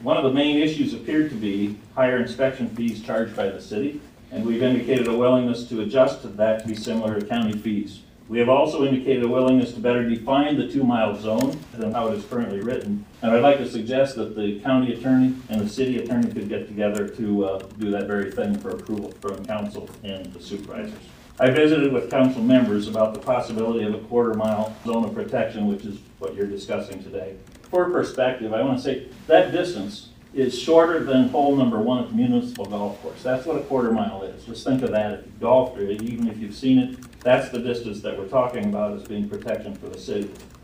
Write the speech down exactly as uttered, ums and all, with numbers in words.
One of the main issues appeared to be higher inspection fees charged by the city, and we've indicated a willingness to adjust to that to be similar to county fees. We have also indicated a willingness to better define the two-mile zone than how it is currently written. And I'd like to suggest that the county attorney and the city attorney could get together to uh, do that very thing for approval from council and the supervisors. I visited with council members about the possibility of a quarter mile zone of protection, which is what you're discussing today. For perspective, I want to say that distance is shorter than hole number one at the municipal golf course. That's what a quarter mile is. Just think of that. If you golfed or even if you've seen it, that's the distance that we're talking about as being protection for the city.